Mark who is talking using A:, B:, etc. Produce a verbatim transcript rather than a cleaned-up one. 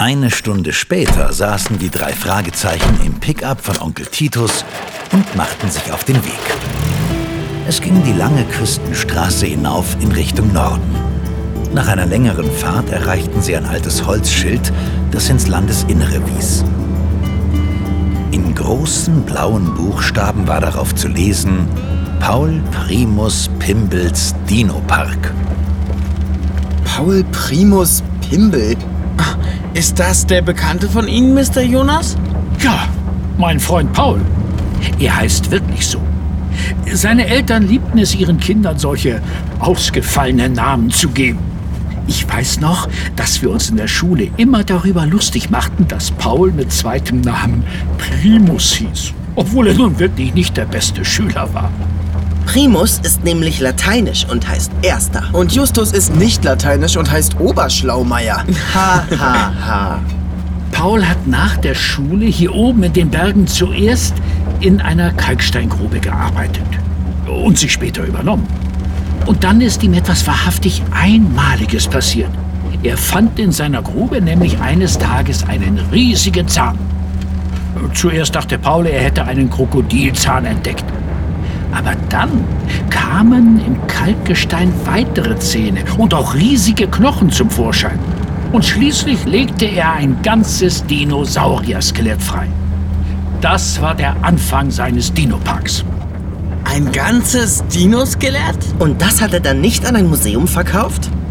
A: Eine Stunde später saßen die drei Fragezeichen im Pickup von Onkel Titus und machten sich auf den Weg. Es ging die lange Küstenstraße hinauf in Richtung Norden. Nach einer längeren Fahrt erreichten sie ein altes Holzschild, das ins Landesinnere wies. In großen blauen Buchstaben war darauf zu lesen: Paul Primus Pimbels Dino-Park.
B: Paul Primus Pimbel?
C: Ist das der Bekannte von Ihnen, Mister Jonas?
D: Ja, mein Freund Paul. Er heißt wirklich so. Seine Eltern liebten es, ihren Kindern solche ausgefallene Namen zu geben. Ich weiß noch, dass wir uns in der Schule immer darüber lustig machten, dass Paul mit zweitem Namen Primus hieß, obwohl er nun wirklich nicht der beste Schüler war.
E: Primus ist nämlich lateinisch und heißt Erster.
B: Und Justus ist nicht lateinisch und heißt Oberschlaumeier.
E: Ha, ha, ha.
D: Paul hat nach der Schule hier oben in den Bergen zuerst in einer Kalksteingrube gearbeitet und sie später übernommen. Und dann ist ihm etwas wahrhaftig Einmaliges passiert. Er fand in seiner Grube nämlich eines Tages einen riesigen Zahn. Zuerst dachte Paul, er hätte einen Krokodilzahn entdeckt. Aber dann kamen im Kalkgestein weitere Zähne und auch riesige Knochen zum Vorschein. Und schließlich legte er ein ganzes Dinosaurier-Skelett frei. Das war der Anfang seines Dino-Parks.
C: Ein ganzes Dinoskelett?
E: Und das hat er dann nicht an ein Museum verkauft?